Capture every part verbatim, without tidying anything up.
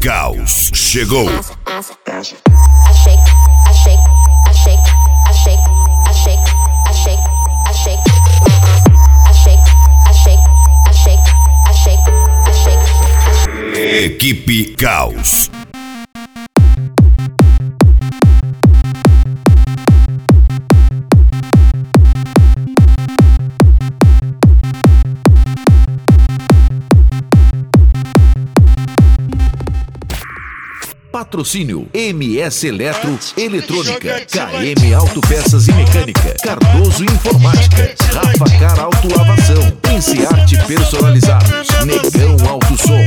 Caos chegou. Equipe Caos. Patrocínio M S Eletro, Eletrônica, K M Autopeças e Mecânica, Cardoso Informática, Rafa Car Autolavação, Pensearte Personalizados, Negão Auto Som.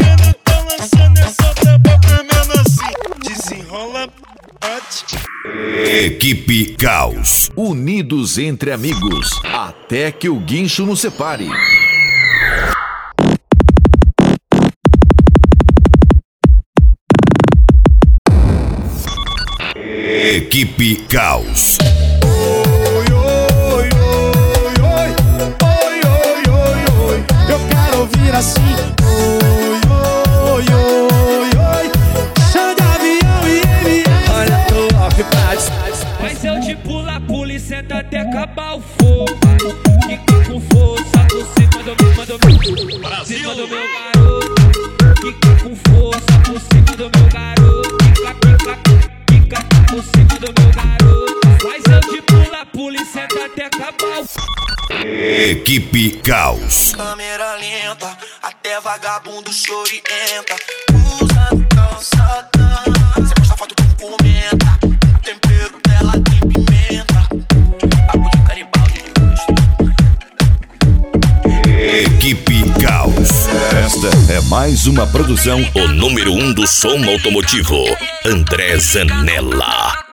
Equipe Caos, unidos entre amigos, até que o guincho nos separe. Equipe Caos. Oi, oi, oi, oi, oi, oi, oi, oi. Eu quero ouvir assim. Oi, oi, oi, oi. Chão de avião e M S. Olha, tô off pra. Mas eu te pula, pula e senta até acabar o fogo. Fica com força por cima do meu, do meu, Brasil. Cima do meu garoto. Fica com força por cima do meu garoto. Fica, fica, fica por cima do meu garoto. Mas eu te pula, pula e senta até acabar o... Equipe Caos. Câmera lenta, até vagabundo chorienta. Usando calçadão, cê posta foto, tu comenta. O tempero dela tem pimenta. Papo de Garibaldi de gosto. Equipe Caos. Esta é mais uma produção. O número um do som automotivo, André Zanella.